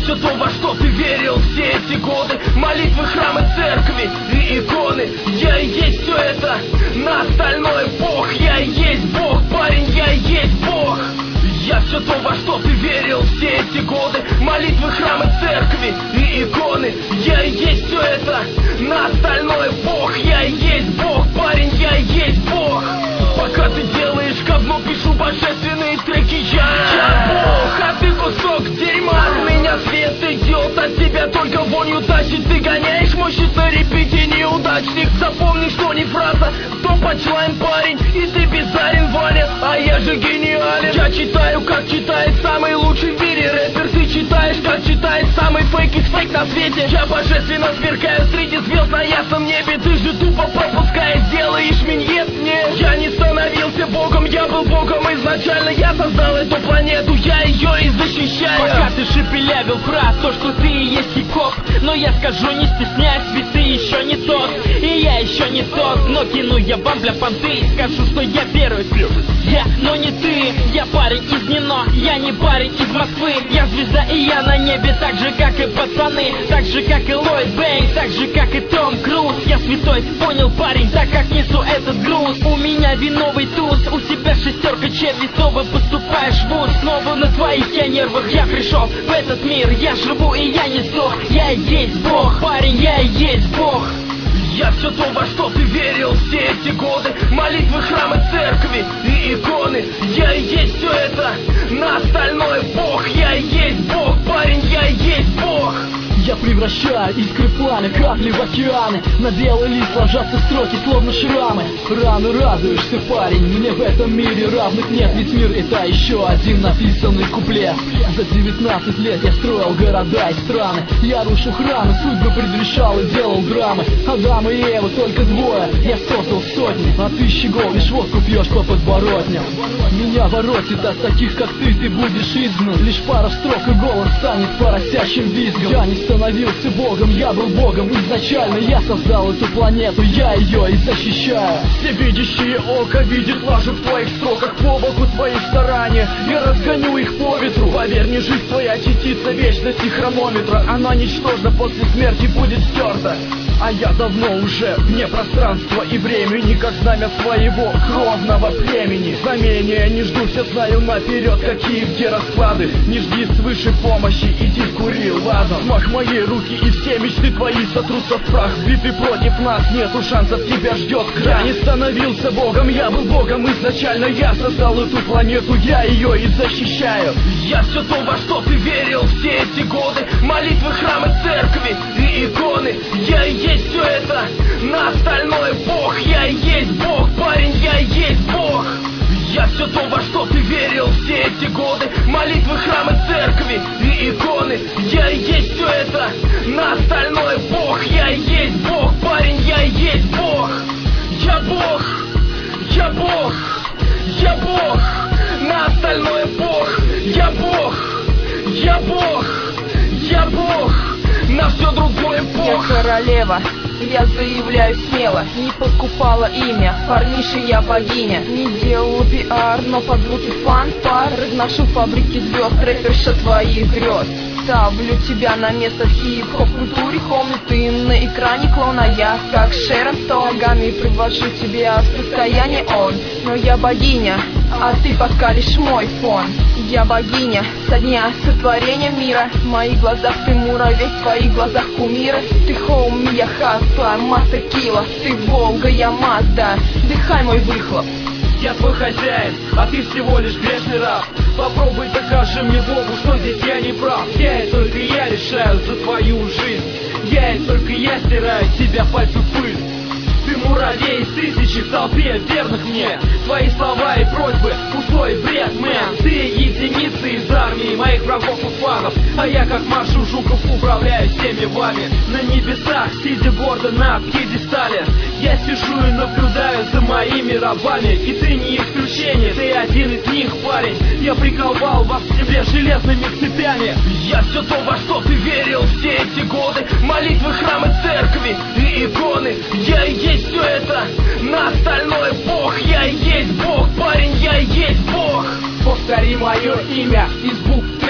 все то, во что ты верил все эти годы. Молитвы, храмы, церкви и иконы. Я и есть все это, на остальное Бог. Я и есть Бог, парень, я и есть Бог. Я все то, во что ты верил все эти годы. Молитвы, храмы, церкви и иконы. Я и есть все это, на остальное Бог. Я и есть Бог, парень, я и есть Бог. Пока ты делаешь говно, пишу божественные треки. Я Бог, а ты кусок дерьма. От меня свет идет, от тебя только вонью тащит. Ты гоняешь мой щит на репите, неудачник. Запомни, что не фраза, то панчлайн, парень. И ты бездарен, Ваня, а я же гениален. Я читаю, как читает самый лучший в мире рэпер. Ты читаешь, как читает самый фейк из фейк на свете. Я божественно сверкаю среди звезд на ясном небе. Ты же тупо пропускаешь, делаешь миньет мне. Я не становился богом, я был богом изначально. Я создал эту планету, я ее и защищаю. Пока ты шепелявил про то, что ты и есть хип-хоп, но я скажу, не стесняйся, ведь ты еще не тот, и я еще не тот. Но кину я вам для понты, скажу, что я первый. Я, но не ты, я парень из Нино, я не парень из Москвы. Я звезда и я на небе, так же как и пацаны, так же как и Ллойд Бэнкс, так же как и Том Круз. Я святой, понял, парень, так как несу этот груз. У меня виновый туз, у тебя шестерка черви, снова поступаешь в вуз. Снова на твоих я нервах, я пришел в этот мир, я живу и я несу. Я и есть Бог, парень, я и есть Бог. Я все то, во что ты верил все эти годы. Молитвы, храмы, церкви и иконы. Я и есть все это, на остальное Бог. Я и есть Бог, парень, я и есть Бог. Я превращаю искры пламя, капли в океаны. На белый лист ложатся строки, словно шрамы. Рано радуешься, парень, мне в этом мире равных нет. Ведь мир это еще один написанный куплет. За 19 лет я строил города и страны. Я рушил храмы, судьбы предрешал и делал драмы. Адам и Ева только двое, я создал сотни. А ты, щегол, лишь водку пьешь по подворотням. Меня воротит от таких, как ты будешь изгнан. Лишь пара строк и голос станет поросящим визгом. Я не становился богом, я был богом изначально. Я создал эту планету, я ее и защищаю. Всевидящее око видит лажу в твоих строках. По боку твоих стараний я разгоню их по ветру. Поверь, не жизнь твоя частица вечности хронометра. Она ничтожна, после смерти будет стерта. А я давно уже вне пространства и времени, как знамя своего кровного племени. Знамения не жду, все знаю наперед, какие где расклады. Не жди свыше помощи, иди кури, ладно. Смах моей руки и все мечты твои сотрутся в прах. Биты против нас, нету шансов, тебя ждет крах. Я не становился богом, я был богом изначально. Я создал эту планету, я ее и защищаю. Я все то, во что ты верил все эти годы. Молитвы, храмы, церкви и иконы. Я и есть все это, на остальное Бог. Я и есть Бог, парень, я и есть Бог. Я все то, во что ты верил все эти годы. Молитвы, храмы, церкви и иконы. Я и есть все это, на остальное Бог. Я и есть Бог, парень, я и есть Бог. Я Бог, я Бог, я Бог, на остальное Бог. Я Бог, я Бог, я Бог, на все другое Бог. Я королева, я заявляю смело, не подкупала имя, парниша я богиня. Не делала пиар, но под звуки фанфар разношу фабрики звезд, рэперша твоих грез. Ставлю тебя на место в хип-хоп культуре. Помню, ты на экране клона, я как Шерон Стоун. Ногами привожу тебя в состояние он. Но я богиня, а ты пока лишь мой фон. Я богиня со дня сотворения мира. В моих глазах ты муравей, в твоих глазах кумиры. Ты хоум, я хасла, Маста Кила. Ты Волга, я Мазда, дыхай мой выхлоп. Я твой хозяин, а ты всего лишь грешный раб. Попробуй докажи мне Богу, что здесь я не прав. Я и только я решаю за твою жизнь. Я и только я стираю с тебя пальцем пыль. Ты муравей из тысячи в толпе верных мне. Твои слова и просьбы пустой бред, мэн. Ты единицы из армии моих врагов и фанов. А я как Маршал Жуков управляю всеми вами. На небесах, сидя гордо на пьедестале, я сижу и наблюдаю за моими рабами. И ты не исключение, ты один из них, парень. Я приковал вас к земле железными цепями. Я все то, во что ты верил все эти годы. Молитвы, храмы, церкви и иконы. Я и есть все это, на остальное Бог. Я и есть Бог, парень, я и есть Бог. Повтори мое имя из букв трех.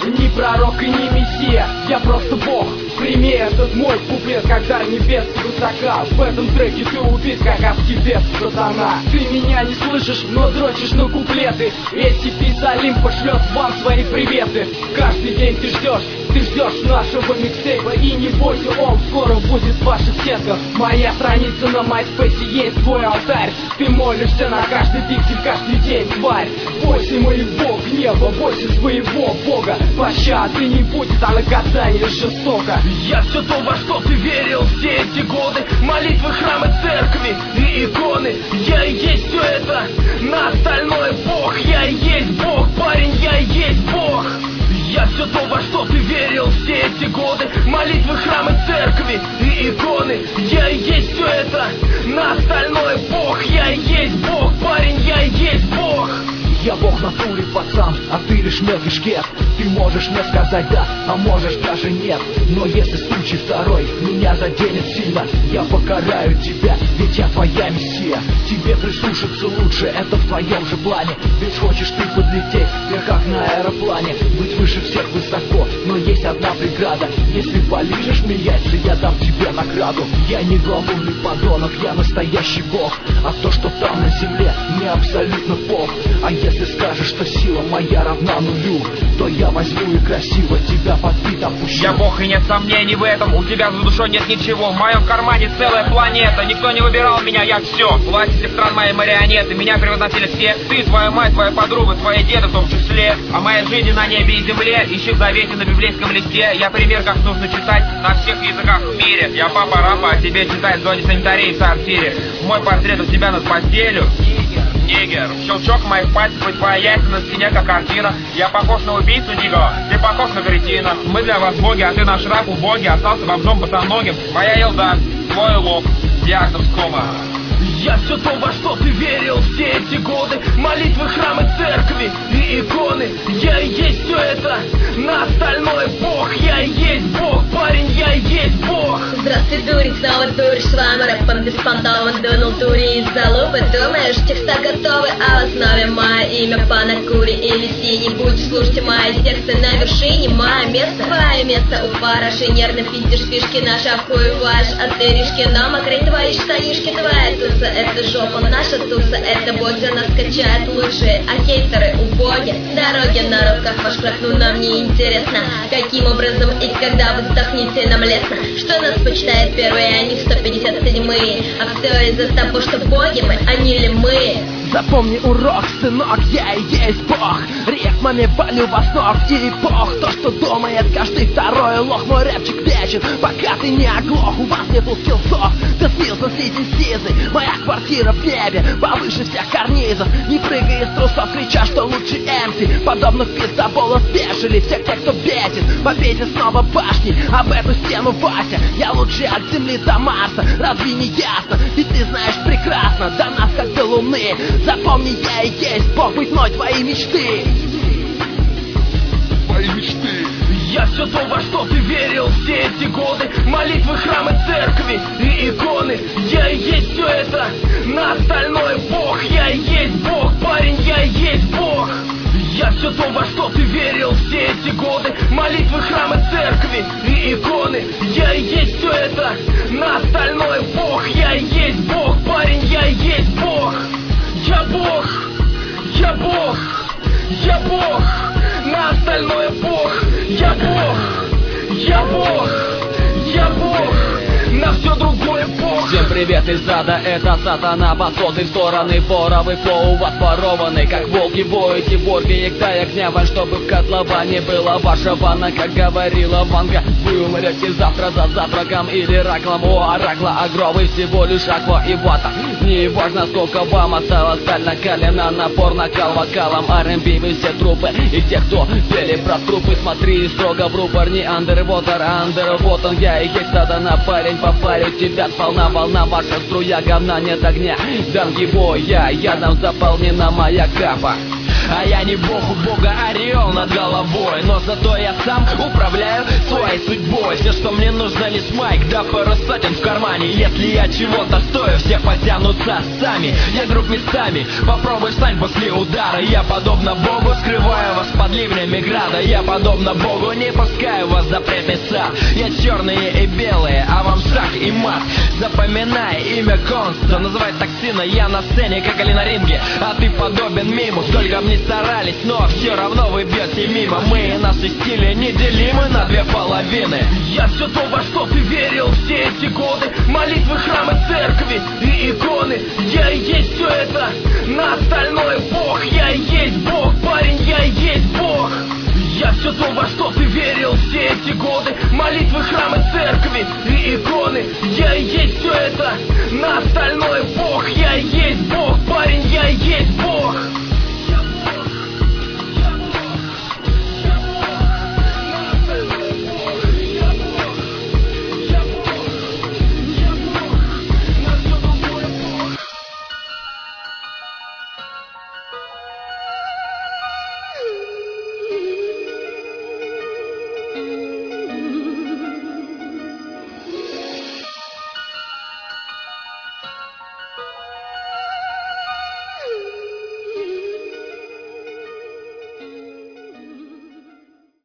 не пророк и не мессия, я просто Бог. Прими этот мой куплет, как дар небес высока. В этом треке ты убит, как аскетес, сатана. Ты меня не слышишь, но дрочишь на куплеты. SCP Салим пошлет вам свои приветы. Каждый день ты ждешь нашего микстейпа. И не бойся, он скоро будет в ваших сетках. Моя страница на MySpace есть твой алтарь. Ты молишься на каждый пиксель, каждый день, тварь. Бойся моего гнева, бойся своего бога. Пощады не будет, а наказание жестоко. Я все то, во что ты верил все эти годы. Молитвы, храмы, церкви и иконы. Я и есть все это, на остальное Бог. Я и есть Бог, парень, я и есть Бог. Я все то, во что ты верил все эти годы. Молитвы, храмы, церкви и иконы. Я и есть все это, на остальное Бог. Я и есть Бог, парень, я и есть Бог. Я Бог в натуре, пацан, а ты лишь мелкий шкет. Ты можешь мне сказать да, а можешь даже нет. Но если случай второй меня заденет сильно, я покараю тебя, ведь я твоя мессия. Тебе прислушаться лучше, это в твоем же плане. Ведь хочешь ты подлететь, вверх как на аэроплане. Быть выше всех высоко, но есть одна преграда. Если полижешь мне яйца, я дам тебе награду. Я не гламурный подонок, я настоящий Бог. А то, что там на земле, мне абсолютно пох. А если скажешь, что сила моя равна нулю, то я возьму и красиво тебя под бит опущу. Я Бог, и нет сомнений в этом. У тебя за душой нет ничего. В моем кармане целая планета. Никто не выбирал меня, я все. Власть всех стран моей марионеты. Меня превозносили все. Ты, твоя мать, твоя подруга, твои деды в том числе. А моя жизнь на небе и земле. Ищи в завете на библейском листе. Я пример, как нужно читать на всех языках в мире. Я папа Рафа, а тебе читает в зоне санитарии в сортире. Мой портрет у тебя над постелью. Нигер, щелчок моих пальцев и твоя яйца на стене, как картина. Я похож на убийцу, Нигова, ты похож на кретина. Мы для вас боги, а ты наш раб, убогий. Остался бомжом босоногим. Моя елда, твой лоб, диагноз кома. Я все то, во что ты верил все эти годы. Молитвы, храмы, церкви и иконы. Я и есть все это, на остальное Бог. Я и есть Бог, парень, я и есть Бог. Здравствуй, дурень, снова дуришь с вами рэпом беспонтовым. Дунул дури из-за лупы. Думаешь, текста готовы, а в основе мое имя Панакури или Синий. Будешь слушать мои тексты на вершине. Мое место, твое место у параши. Нервно пиздишь фишки на шапку и флеш. А ты ришки, но мокрей твои штанишки. Твоя туса, это жопа, наша туса, это бой за нас качает лучшие. А хейтеры убоги, дороги на руках ваш крах, ну нам не интересно. Каким образом и когда вы вздохните, нам лестно. Что нас почитает первые, а не 157-е. А все из-за того, что боги мы, они ли мы. Запомни урок, сынок, я и есть Бог. Рифмами валю в основ и эпох. То, что думает каждый второй лох. Мой рэпчик вечен, пока ты не оглох. У вас нету скиллсов, ты снился слизень сизый. Моя квартира в небе, повыше всех карнизов. Не прыгай из трусов, крича, что лучше MC. Подобных пиздоболов спешили всех тех, кто бесит. Побейте снова башни об эту стену, Вася. Я лучше от земли до Марса, разве не ясно? Ведь ты знаешь прекрасно, до нас как до луны. Запомни, я и есть Бог, быть мной твои мечты. Твои мечты. Я все то, во что ты верил все эти годы. Молитвы, храмы, церкви и иконы. Я и есть все это, на остальное Бог. Я и есть Бог, парень, я и есть Бог. Я все то, во что ты верил все эти годы. Молитвы, храмы, церкви и иконы. Я и есть все это, на остальное Бог. Я и есть Бог, парень, я и есть Бог. Я Бог, я Бог, я Бог, на остальное Бог. Я Бог, я Бог, я Бог, на все другое Бог. Всем привет из ада, это сатана. По сотой стороны боровый флоу у вас ворованный. Как волки воете, ворги, когда я гневан, чтобы в котловане была ваша ванна. Как говорила Ванга, вы умрете завтра за завтраком или раклом. У оракла агровый всего лишь аква и вата. Не важно, сколько вам осталось, сталь накалена, напор накал вокалом. R&B вы все трупы, и те, кто пели про трупы. Смотри строго в рупор, не underwater, underwater. Я и есть сатана, парень, попарю тебя сполна. Волна ваша струя, говна нет огня. Дам его я, ядом заполнена моя капа. А я не бог, у Бога ореол над головой, но зато я сам управляю своей судьбой. Все, что мне нужно, лишь майк, да пару сотен в кармане. Если я чего-то стою, все потянутся сами. Я друг местами, попробуй встань после удара. Я подобно Богу скрываю вас под ливнями града. Я подобно Богу не пускаю вас в запретный сад. Я черные и белые, а вам шаг и мат. Запоминай имя Конста, называй токсина. Я на сцене, как Али на ринге, а ты подобен миму. Сколько бы ни старались, но все равно вы бьете мимо. Мы и наши стили неделимы на две половины. Я все то, во что ты верил все эти годы. Молитвы, храмы, церкви и иконы. Я и есть все это, на остальное Бог. Я и есть Бог, парень, я и есть Бог. Я все то, во что ты верил все эти годы. Молитвы, храмы, церкви и иконы. Я и есть все это, на остальное